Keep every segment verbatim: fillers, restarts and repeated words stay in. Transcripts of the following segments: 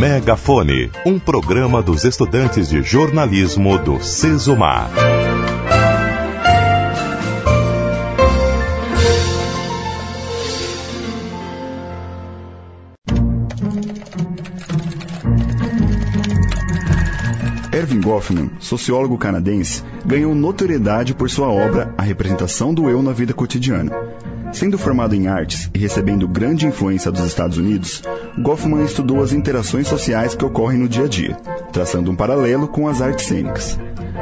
Megafone, um programa dos estudantes de jornalismo do Sesumar. Erving Goffman, sociólogo canadense, ganhou notoriedade por sua obra A Representação do Eu na Vida Cotidiana. Sendo formado em artes e recebendo grande influência dos Estados Unidos, Goffman estudou as interações sociais que ocorrem no dia a dia, traçando um paralelo com as artes cênicas.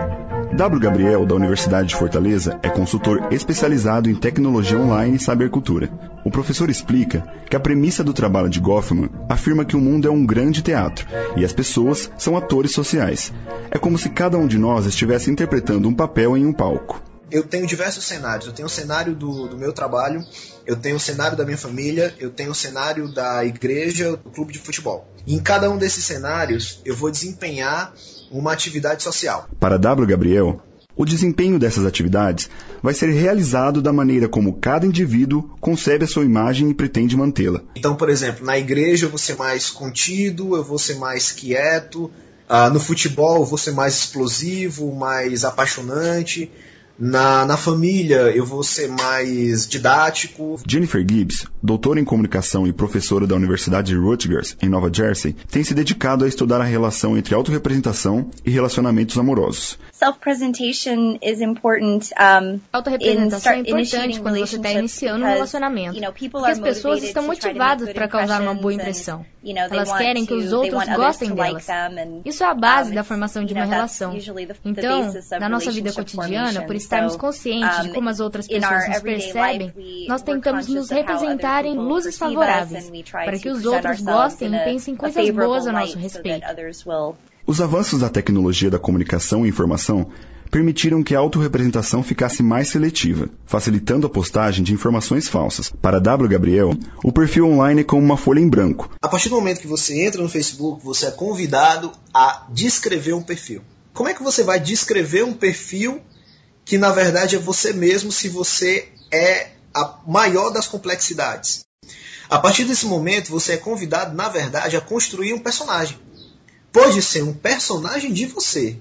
W. Gabriel, da Universidade de Fortaleza, é consultor especializado em tecnologia online e sabercultura. O professor explica que a premissa do trabalho de Goffman afirma que o mundo é um grande teatro e as pessoas são atores sociais. É como se cada um de nós estivesse interpretando um papel em um palco. Eu tenho diversos cenários. Eu tenho o cenário do, do meu trabalho, eu tenho o cenário da minha família, eu tenho o cenário da igreja, do clube de futebol. E em cada um desses cenários, eu vou desempenhar uma atividade social. Para W. Gabriel, o desempenho dessas atividades vai ser realizado da maneira como cada indivíduo concebe a sua imagem e pretende mantê-la. Então, por exemplo, na igreja eu vou ser mais contido, eu vou ser mais quieto, uh, no futebol eu vou ser mais explosivo, mais apaixonante. Na, na família, eu vou ser mais didático. Jennifer Gibbs, doutora em comunicação e professora da Universidade de Rutgers, em Nova Jersey, tem se dedicado a estudar a relação entre autorrepresentação e relacionamentos amorosos. Self-presentation is important. Um, Autorrepresentação é importante quando você está iniciando um relacionamento, porque as pessoas estão motivadas para causar uma boa impressão. Elas querem que os outros gostem delas. Isso é a base da formação de uma relação. Então, na nossa vida cotidiana, por estarmos conscientes de como as outras pessoas nos percebem, nós tentamos nos representar em luzes favoráveis, para que os outros gostem e pensem coisas boas a nosso respeito. Os avanços da tecnologia da comunicação e informação permitiram que a autorrepresentação ficasse mais seletiva, facilitando a postagem de informações falsas. Para W. Gabriel, o perfil online é como uma folha em branco. A partir do momento que você entra no Facebook, você é convidado a descrever um perfil. Como é que você vai descrever um perfil que na verdade é você mesmo, se você é a maior das complexidades? A partir desse momento, você é convidado, na verdade, a construir um personagem. Pode ser um personagem de você,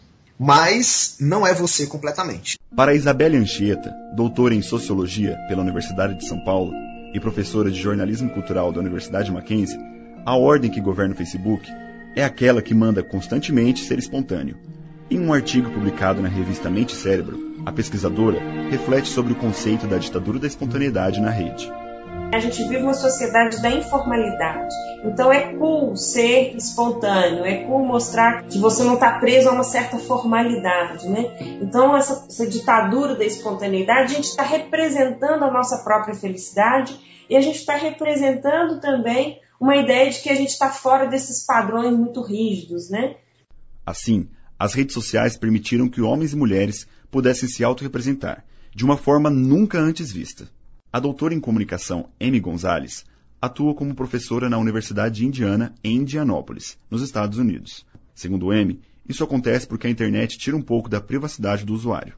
mas não é você completamente. Para Isabelle Anchieta, doutora em Sociologia pela Universidade de São Paulo e professora de Jornalismo Cultural da Universidade Mackenzie, a ordem que governa o Facebook é aquela que manda constantemente ser espontâneo. Em um artigo publicado na revista Mente e Cérebro, a pesquisadora reflete sobre o conceito da ditadura da espontaneidade na rede. A gente vive uma sociedade da informalidade. Então é cool ser espontâneo, é cool mostrar que você não está preso a uma certa formalidade, né? Então essa, essa ditadura da espontaneidade, a gente está representando a nossa própria felicidade e a gente está representando também uma ideia de que a gente está fora desses padrões muito rígidos, né? Assim, as redes sociais permitiram que homens e mulheres pudessem se autorrepresentar, de uma forma nunca antes vista. A doutora em comunicação, Amy Gonzalez, atua como professora na Universidade de Indiana, em Indianópolis, nos Estados Unidos. Segundo Amy, isso acontece porque a internet tira um pouco da privacidade do usuário.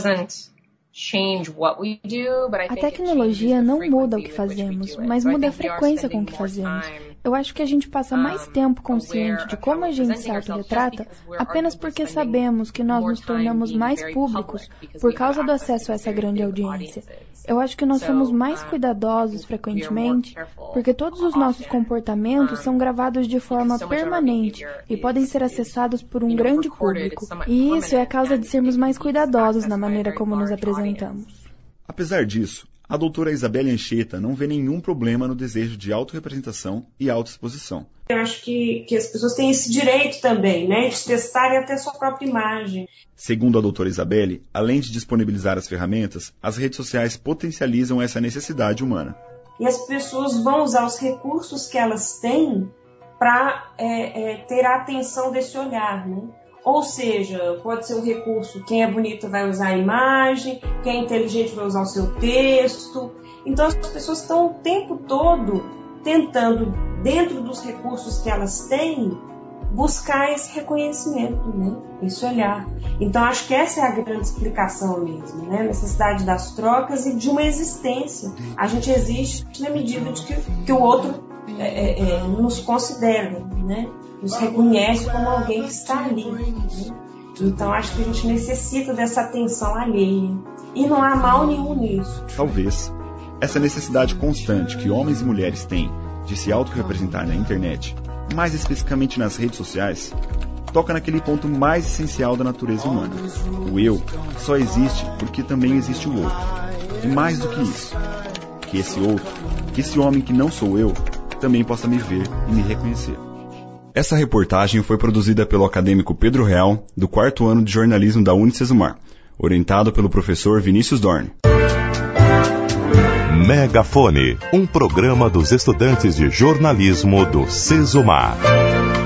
A tecnologia não muda o que fazemos, mas muda a frequência com que fazemos. Eu acho que a gente passa mais tempo consciente de como a gente se autorretrata apenas porque sabemos que nós nos tornamos mais públicos por causa do acesso a essa grande audiência. Eu acho que nós somos mais cuidadosos frequentemente porque todos os nossos comportamentos são gravados de forma permanente e podem ser acessados por um grande público. E isso é a causa de sermos mais cuidadosos na maneira como nos apresentamos. Apesar disso, a doutora Isabelle Anchieta não vê nenhum problema no desejo de autorrepresentação e autoexposição. Eu acho que, que as pessoas têm esse direito também, né, de testarem até sua própria imagem. Segundo a doutora Isabelle, além de disponibilizar as ferramentas, as redes sociais potencializam essa necessidade humana. E as pessoas vão usar os recursos que elas têm para é, é, ter a atenção desse olhar, né? Ou seja, pode ser um recurso, quem é bonito vai usar a imagem, quem é inteligente vai usar o seu texto. Então as pessoas estão o tempo todo tentando, dentro dos recursos que elas têm, buscar esse reconhecimento, né? Esse olhar. Então acho que essa é a grande explicação mesmo, né? A necessidade das trocas e de uma existência. A gente existe na medida de que, que o outro é, é, nos consideram, né? Nos reconhecem como alguém que está ali. Né? Então acho que a gente necessita dessa atenção alheia. E não há mal nenhum nisso. Talvez essa necessidade constante que homens e mulheres têm de se autorrepresentar na internet, mais especificamente nas redes sociais, toca naquele ponto mais essencial da natureza humana. O eu só existe porque também existe o outro. E mais do que isso, que esse outro, que esse homem que não sou eu, também possa me ver e me reconhecer. Essa reportagem foi produzida pelo acadêmico Pedro Real, do quarto ano de jornalismo da Unicesumar, orientado pelo professor Vinícius Dorn. Megafone, um programa dos estudantes de jornalismo do Sesumar.